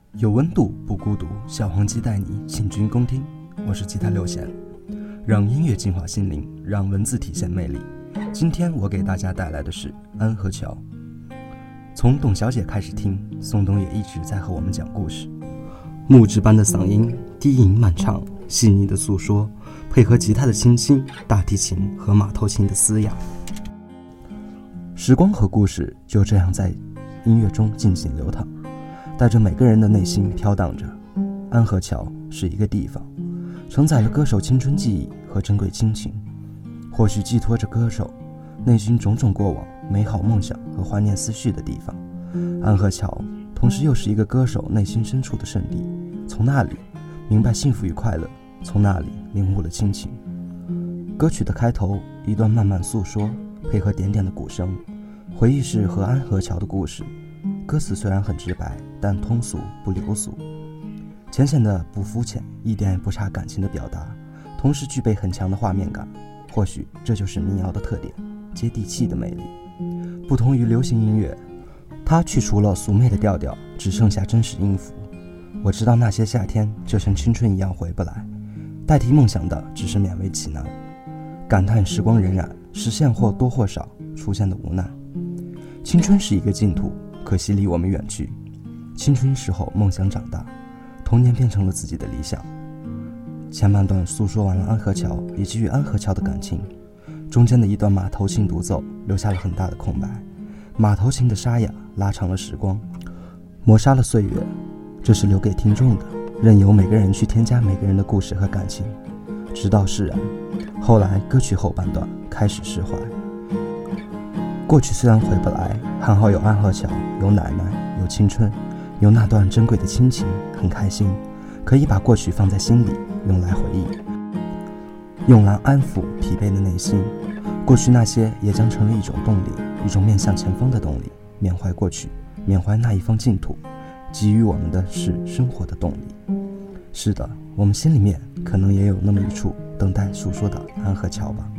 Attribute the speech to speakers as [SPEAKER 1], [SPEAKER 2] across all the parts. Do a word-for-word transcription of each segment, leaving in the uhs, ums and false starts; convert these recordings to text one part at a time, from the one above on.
[SPEAKER 1] 有温度不孤独，小黄鸡带你请君共听。我是吉他六弦，让音乐净化心灵，让文字体现魅力。今天我给大家带来的是安河桥。从董小姐开始听，宋冬野一直在和我们讲故事。木质般的嗓音，低吟慢唱，细腻的诉说，配合吉他的清新，大提琴和马头琴的嘶哑，时光和故事就这样在音乐中静静流淌，带着每个人的内心飘荡着。安河桥是一个地方，承载了歌手青春记忆和珍贵亲情，或许寄托着歌手内心种种过往、美好梦想和怀念思绪的地方。安河桥同时又是一个歌手内心深处的圣地，从那里明白幸福与快乐，从那里领悟了亲情。歌曲的开头一段慢慢诉说，配合点点的鼓声，回忆是和安河桥的故事。歌词虽然很直白，但通俗不流俗，浅显的不肤浅，一点也不差感情的表达，同时具备很强的画面感。或许这就是民谣的特点，接地气的魅力。不同于流行音乐，它去除了俗媚的调调，只剩下真实音符。我知道那些夏天就像青春一样回不来，代替梦想的只是勉为其难，感叹时光荏苒，实现或多或少出现的无奈。青春是一个净土，可惜离我们远去。青春时候梦想长大，童年变成了自己的理想。前半段诉说完了安河桥以及与安河桥的感情，中间的一段马头琴独奏留下了很大的空白。马头琴的沙哑拉长了时光，磨杀了岁月，这是留给听众的，任由每个人去添加每个人的故事和感情，直到释然。后来歌曲后半段开始释怀，过去虽然回不来，还好有安河桥，有奶奶，有青春，有那段珍贵的亲情，很开心可以把过去放在心里，用来回忆，用来安抚疲惫的内心。过去那些也将成为一种动力，一种面向前方的动力。缅怀过去，缅怀那一方净土，给予我们的是生活的动力。是的，我们心里面可能也有那么一处等待诉说的安河桥吧。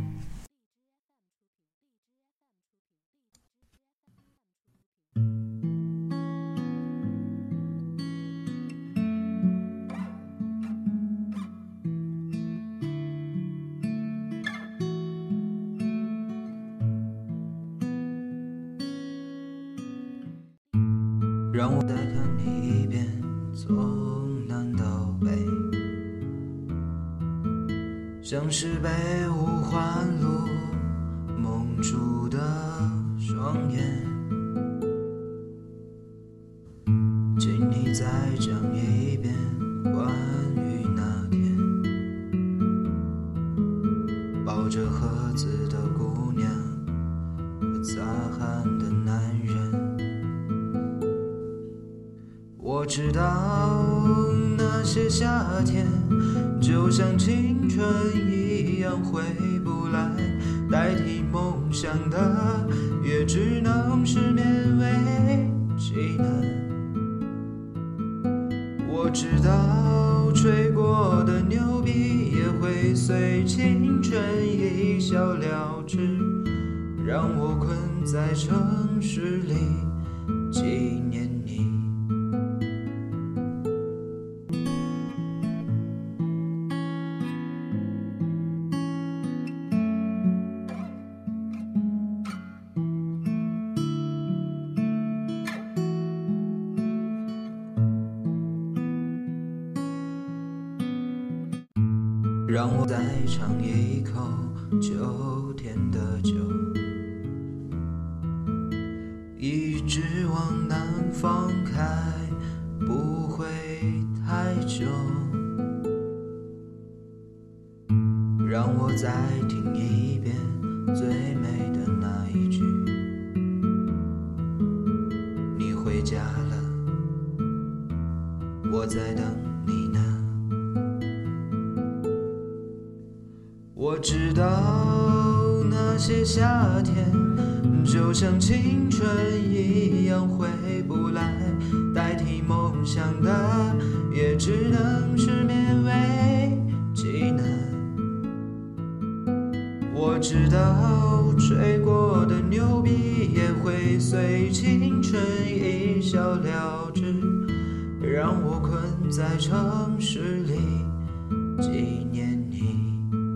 [SPEAKER 2] 让我再看你一遍，从南到北，像是被五环路蒙住的双眼。请你再讲一遍关于那天抱着盒子的姑娘和擦汗的男人。我知道那些夏天就像青春一样回不来，代替梦想的也只能是勉为其难。我知道吹过的牛逼也会随青春一笑了之，让我困在城市里纪念你。让我再尝一口秋天的酒，一直往南方开，不会太久。让我再听一遍最美的那一句，你回家了，我在等你呢。我知道那些夏天就像青春一样回不来，代替梦想的也只能是勉为其难。我知道吹过的牛逼也会随青春一笑了之，让我在城市里纪念你。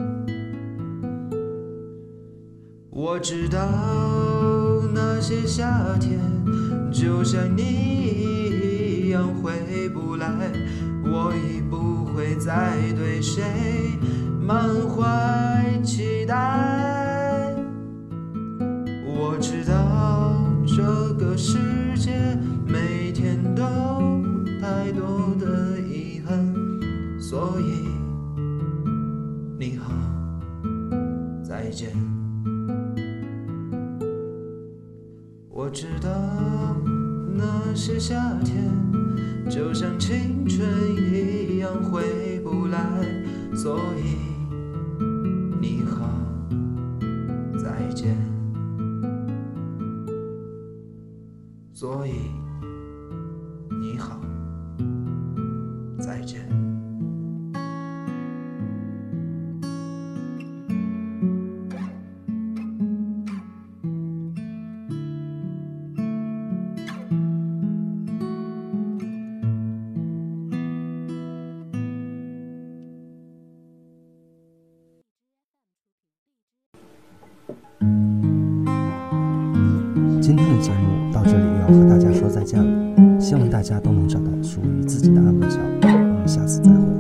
[SPEAKER 2] 我知道那些夏天就像你一样回不来，我已不会再对谁满怀期待。我知道这个世界每天都太多的遗憾，所以你好，再见。我知道那些夏天就像青春一样回不来，所以你好，再见。所以你好，再见。
[SPEAKER 1] 今天的节目到这里又要和大家说再见了，希望大家都能找到属于自己的安和桥。我们下次再会。